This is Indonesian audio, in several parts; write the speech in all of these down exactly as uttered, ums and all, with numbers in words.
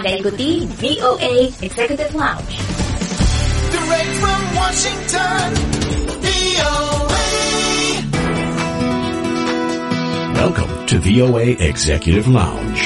Anda ikuti V O A Executive Lounge. Direct from Washington, V O A. Welcome to V O A Executive Lounge.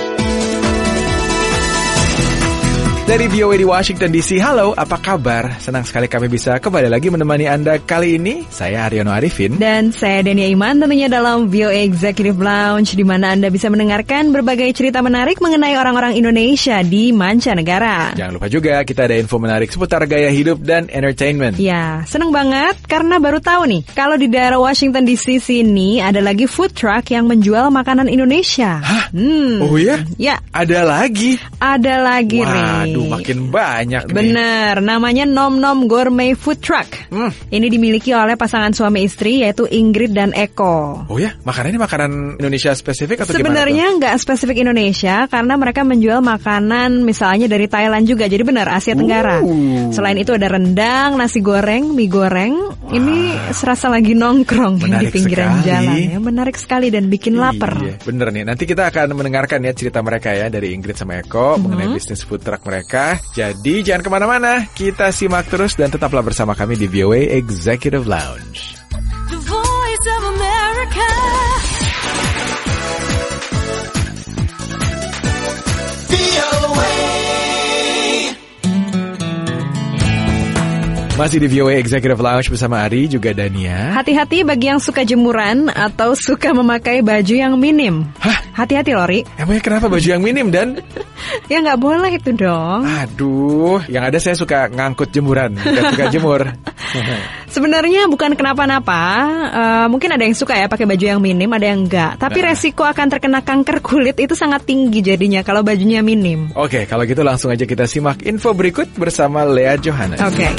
Dari V O A di Washington D C, halo, apa kabar? Senang sekali kami bisa kembali lagi menemani Anda kali ini. Saya Haryono Arifin. Dan saya Dania Iman, tentunya dalam V O A Executive Lounge, di mana Anda bisa mendengarkan berbagai cerita menarik mengenai orang-orang Indonesia di mancanegara. Jangan lupa juga kita ada info menarik seputar gaya hidup dan entertainment. Ya, senang banget karena baru tahu nih, kalau di daerah Washington D C sini ada lagi food truck yang menjual makanan Indonesia. Hah? Hmm. Oh ya? Ya. Ada lagi? Ada lagi, Ri. Waduh, makin banyak nih. Bener, namanya Nom Nom Gourmet Food Truck. Hmm. Ini dimiliki oleh pasangan suami istri, yaitu Ingrid dan Eko. Oh ya, makanan ini makanan Indonesia spesifik atau Sebenarnya gimana? nggak spesifik Indonesia, karena mereka menjual makanan misalnya dari Thailand juga. Jadi benar, Asia Tenggara. Uh. Selain itu ada rendang, nasi goreng, mie goreng. Wah. Ini serasa lagi nongkrong di Menarik pinggiran sekali. jalan. Ya, menarik sekali dan bikin lapar. Iya, bener nih. Nanti kita akan mendengarkan ya cerita mereka ya dari Ingrid sama Eko Mm-hmm. mengenai bisnis food truck mereka. Jadi jangan kemana-mana, kita simak terus dan tetaplah bersama kami di V O A Executive Lounge. The Voice of America. V O A. Masih di V O A Executive Lounge bersama Ari juga Dania. Hati-hati bagi yang suka jemuran atau suka memakai baju yang minim. Hah? Hati-hati, Lori. Emangnya kenapa baju yang minim, Dan? Ya nggak boleh itu dong. Aduh, yang ada saya suka ngangkut jemuran, bukan suka jemur. Sebenarnya bukan kenapa-napa, uh, mungkin ada yang suka ya pakai baju yang minim, ada yang enggak. Tapi Nah. resiko akan terkena kanker kulit itu sangat tinggi jadinya kalau bajunya minim. Oke, kalau gitu langsung aja kita simak info berikut bersama Lea Johannes. Oke.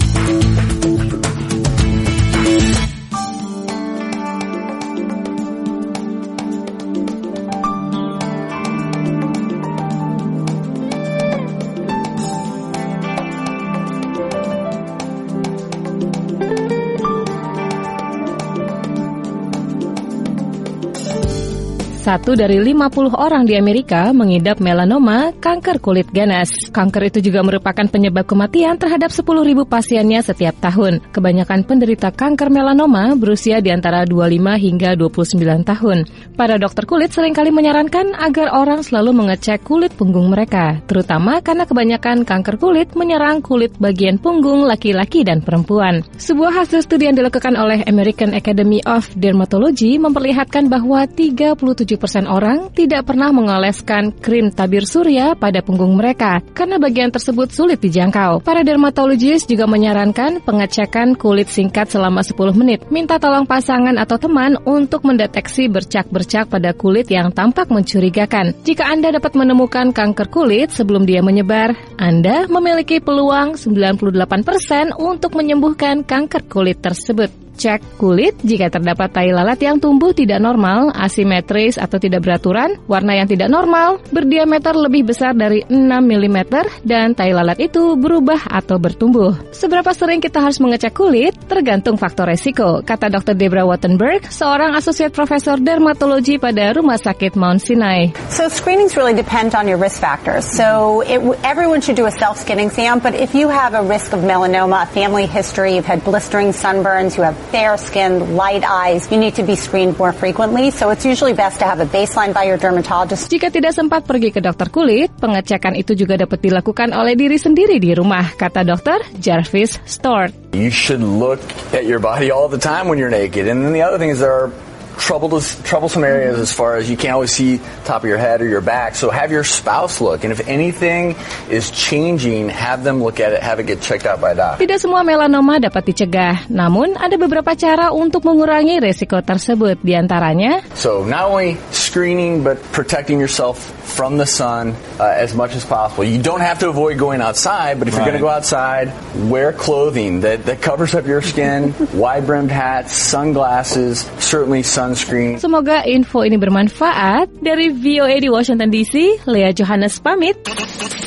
Satu dari lima puluh orang di Amerika mengidap melanoma, kanker kulit ganas. Kanker itu juga merupakan penyebab kematian terhadap sepuluh ribu pasiennya setiap tahun. Kebanyakan penderita kanker melanoma berusia di antara dua puluh lima hingga dua puluh sembilan tahun. Para dokter kulit seringkali menyarankan agar orang selalu mengecek kulit punggung mereka, terutama karena kebanyakan kanker kulit menyerang kulit bagian punggung laki-laki dan perempuan. Sebuah hasil studi yang dilakukan oleh American Academy of Dermatology memperlihatkan bahwa tiga puluh tujuh persen orang tidak pernah mengoleskan krim tabir surya pada punggung mereka karena bagian tersebut sulit dijangkau. Para dermatologis juga menyarankan pengecekan kulit singkat selama sepuluh menit. Minta tolong pasangan atau teman untuk mendeteksi bercak-bercak pada kulit yang tampak mencurigakan. Jika Anda dapat menemukan kanker kulit sebelum dia menyebar, Anda memiliki peluang sembilan puluh delapan persen untuk menyembuhkan kanker kulit tersebut. Cek kulit jika terdapat tai lalat yang tumbuh tidak normal, asimetris atau tidak beraturan, warna yang tidak normal, berdiameter lebih besar dari enam milimeter, dan tai lalat itu berubah atau bertumbuh. Seberapa sering kita harus mengecek kulit? Tergantung faktor resiko, kata dokter Debra Wattenberg, seorang asosiat profesor dermatologi pada Rumah Sakit Mount Sinai. So screenings really depend on your risk factors. So it, everyone should do a self-skin exam, but if you have a risk of melanoma, a family history, you've had blistering sunburns, you have fair skin, light eyes, you need to be screened more frequently. So it's usually best to have a baseline by your dermatologist. Jika tidak sempat pergi ke dokter kulit, pengecekan itu juga dapat dilakukan oleh diri sendiri di rumah, kata dokter Jarvis Stort. You should look at your body all the time when you're naked. And then the other thing is there are troublous, troublesome areas as far as you can't always see top of your head or your back. So have your spouse look. And if anything is changing, have them look at it, have it get checked out by a doctor. Tidak semua melanoma dapat dicegah. Namun, ada beberapa cara untuk mengurangi resiko tersebut. Di antaranya, So not only screening, but protecting yourself from the sun uh, as much as possible. You don't have to avoid going outside, but if right. you're going to go outside, wear clothing that, that covers up your skin, wide-brimmed hats, sunglasses, certainly sunscreen. Semoga info ini bermanfaat. Dari V O A di Washington D C, Lea Johannes pamit.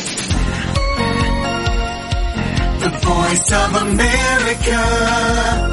The Voice of America.